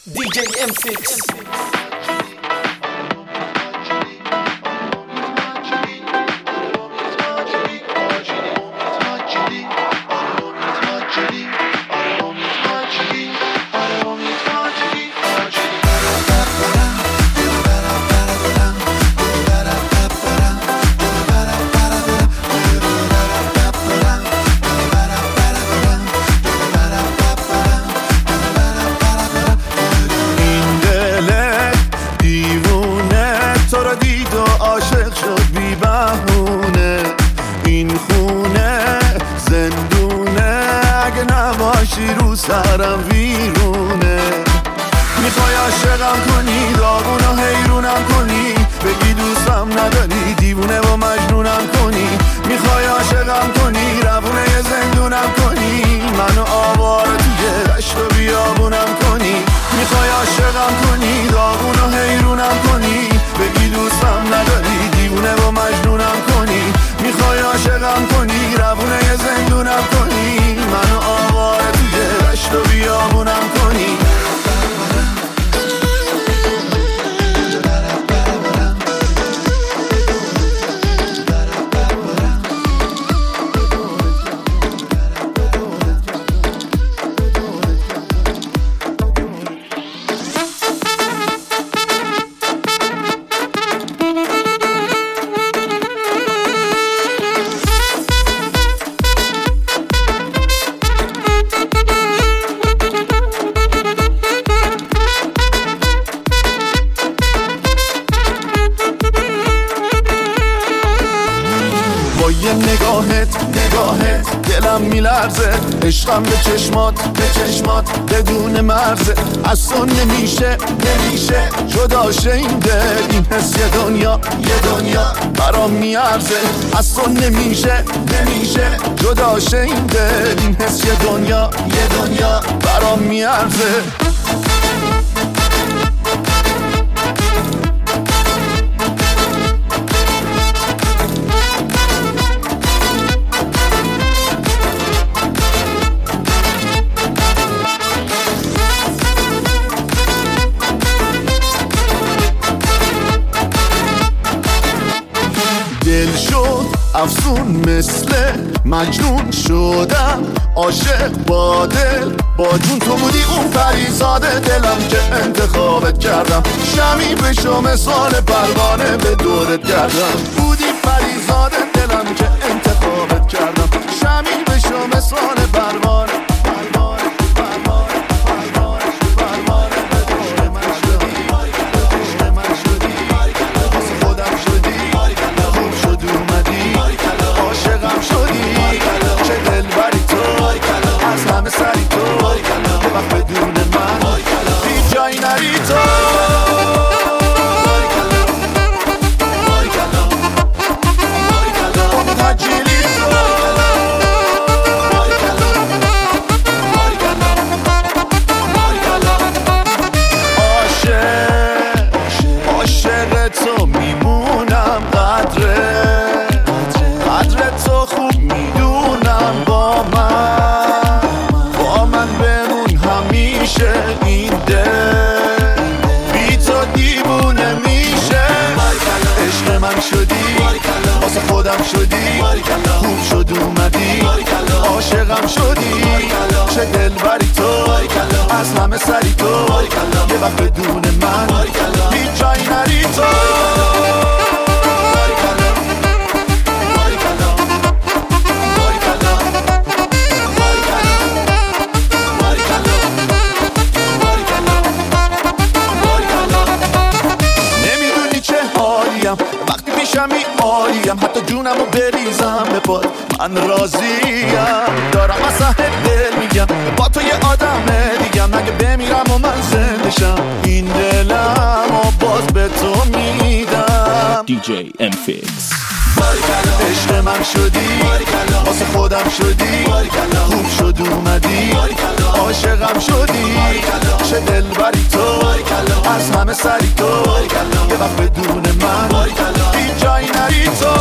DJ M6. سرم ویرونه میخوای عاشقم کنی داغونو حیرونم کنی بگی دوستم نداری دیوونه و مجنونم کنی میخوای عاشقم کنی روونه یه زندونم کنی منو آواره توی دشت و بیابونم کنی میخوای عاشقم کنی داغونو حیرونم کنی بگی دوستم نداری دیوونه و مجنونم کنی میخوای عاشقم کنی روونه یه زندونم کنی منو آواره توی دشت و بیابونم کنی نگاهت دلم میلرزه عشقم به چشمات بدون مرزه از تو نمیشه جدا شه این دل این حس یه دنیا برام میارزه از تو نمیشه جدا شه این دل این حس یه دنیا برام میارزه دل شد افسون مثل مجنون شدم عاشق با دل با جون تو بودی اون پریزاد دلم که انتخابت کردم شمی بشو مثال پروانه به دورت گردم بودی پریزاد دلم که انتخابت کردم شمی بشو مثال پروانه سری تو یه وقت بدون من هیچ جایی نری تو تجیلی تو عاشق تو میمونم قدر تو خوب میدونم با من بمون همیشه این دل بی تو دیوونه میشه عشق من شدی واسه خودم شدی خوب شد اومدی عاشقم شدی چه دلبری تو از همه سری تو یه وقت بدون من هیچ جایی نری تو وقتی پیشمی عالیم حتی جونمو بریزم به پات من راضیم دارم از ته دل میگم با تو یه آدم دیگم اگه بمیرم و من زنده شم این دلم و باز به تو میدم DJ M6 عشق من شدی واسه خودم شدی خوب شد اومدی عاشقم شدی چه دلبری تو از همه سری تو یه وقت بدون من هیچ جایی نری تو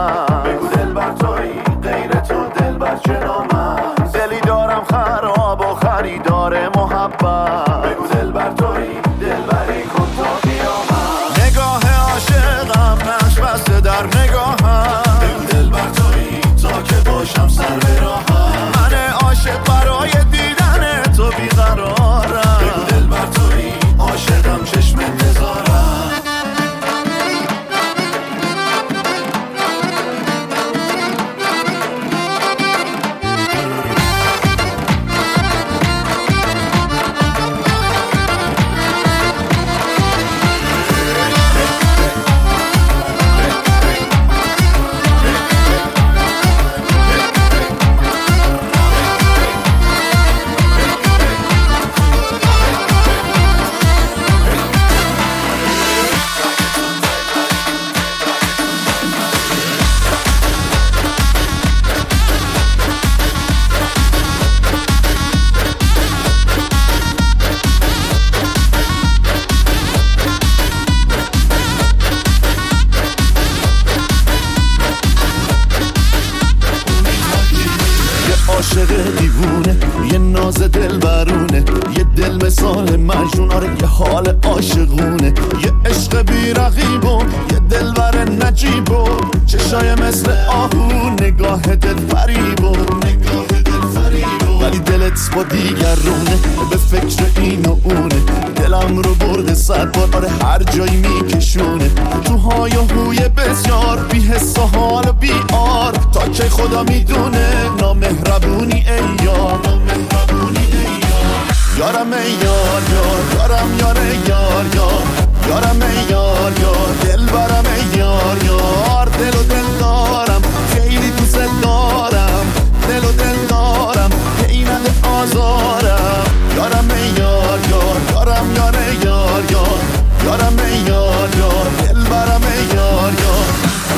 من بگو دلبر تویی غیر تو دلبر چرا من دلی دارم خراب و خریدار محبت بگو دلبر تویی دلبری کن تا بیا من نگاه عاشقم نقش بسته در نگاهم بگو دلبر تویی تا که باشم سر به راهم من عاشق برای دیدن تو بیقرارم بگو دلبر تویی عاشقم چشم انتظارم عاشق دیوونه یه ناز دل برونه یه دل مثال مجنون آره یه حال عاشقونه یه عشق بی رقیب و یه دل بر نجیب و چشای مثل آهو نگاه دل فریب و ولی دلت با دیگرونه به فکر این و اونه دلم رو برده صد بار آره هر جایی میکشونه تو های و هوی بسیار بی حس و حال و بی آر تا که خدا میدونه نامهربونی ای یار یارم ای یار یار یارم یاره یار یار یارم ای یار یار دل برم ای یار یار دل و دل دارم خیلی دوست دارم دل و دل دارم ایننده آزارم یارم ای یار یار یارم یاره یار یار یارم ای یار یار دل برم ای یار یار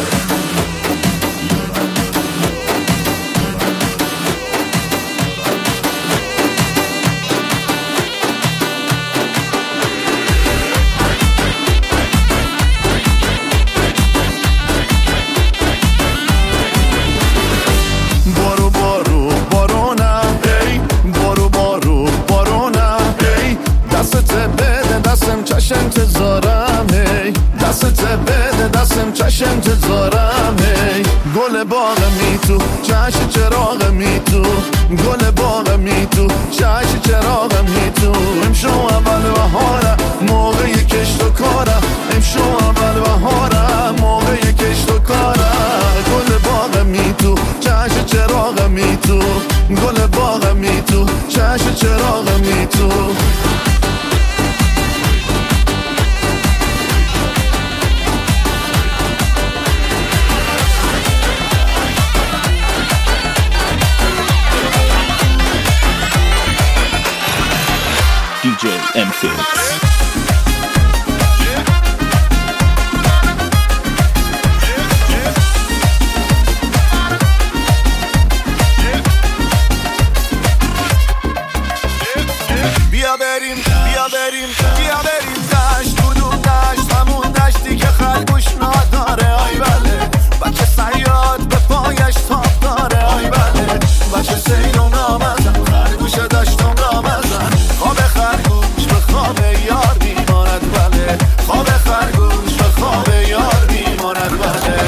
چش انتظارم هی دستت بده دستم چش انتظارم هی گل باغ می تو چش چراغ می تو گل باغ می تو چش چراغ می تو امشو اول بهارم موقع کشت و کارم امشو اول بهارم موقع کشت و کارم گل باغ می تو چش چراغ می تو گل باغ می تو چش چراغ می تو DJ M-Fix. بیا بریم بیا بریم بیا بریم دشت کدوم دشت همون دشتی که خلقوش نداره آی بله بچه صیاد به پایش تاب داره آی بله بچه سیرم را مزن خرگوش دشتم را مزن خواب خرگوش به خواب یار میماند بله خواب خرگوش به خواب یار میماند بله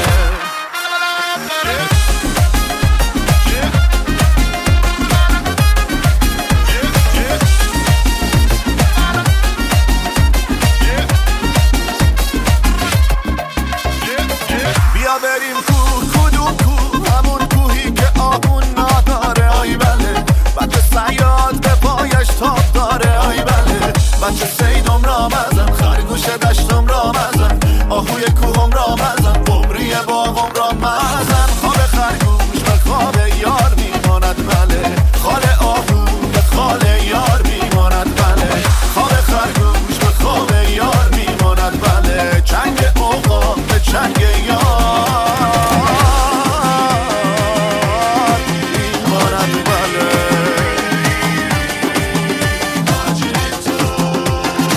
بیا بریم کوه کدوم کوه همون کوهی که آهون نداره آی بله بچه صیاد به پایش تاب داره آی بله بچه سیدم را مزن خرگوش دشتم را مزن آهوی کوهم را مزن قمری باغم را مزن خواب خرگوش به خواب یار میماند بله خال آهو به خال یار میماند بله خواب خرگوش به خواب یار میماند بله چنگ اوقا به چنگ یار میماند بله